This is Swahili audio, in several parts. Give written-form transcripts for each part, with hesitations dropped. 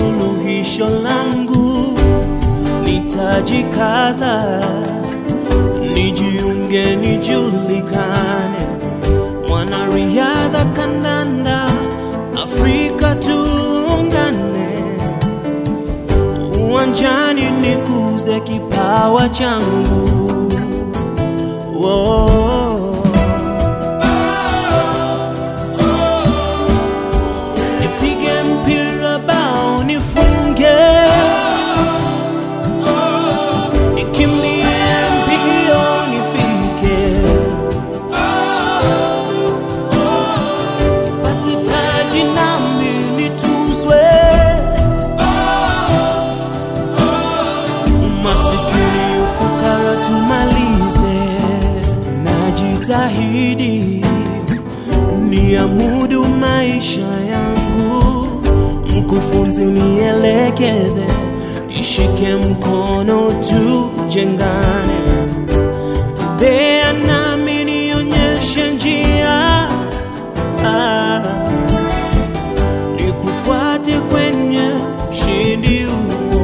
suluhisho langu. Nitajikaza, nijiunge, nijulikane, mwanariadha kandanda Afrika tuungane, uwanjani nikuze kipawa changu. Nipige mpira bao nifunge, nikimbie mbio nifike, nipate taji nami nituzwe, umasikini ufukara tumalize. Najitahidi niamudu maisha yangu, mkufunzi unielekeze, nishike mkono tujengane, tembea nami nionyeshe njia, nikufuate kwenye ushindi huo.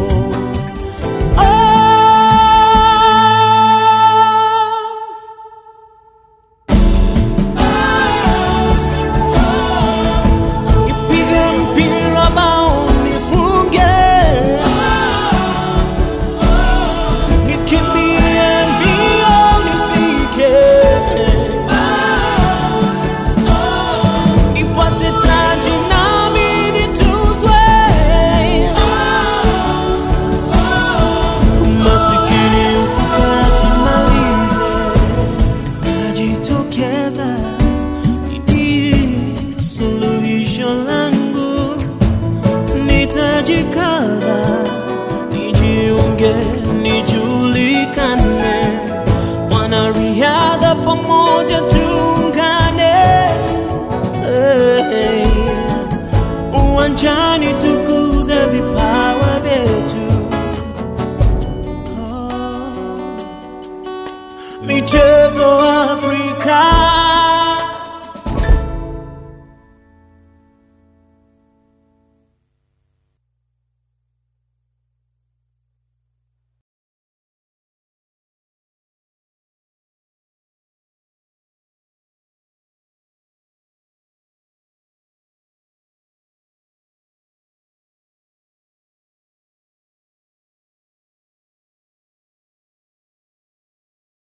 Suluhisho langu, nitajikaza, nijiunge, nijulikane, wanariadha pamoja tuungane, uwanjani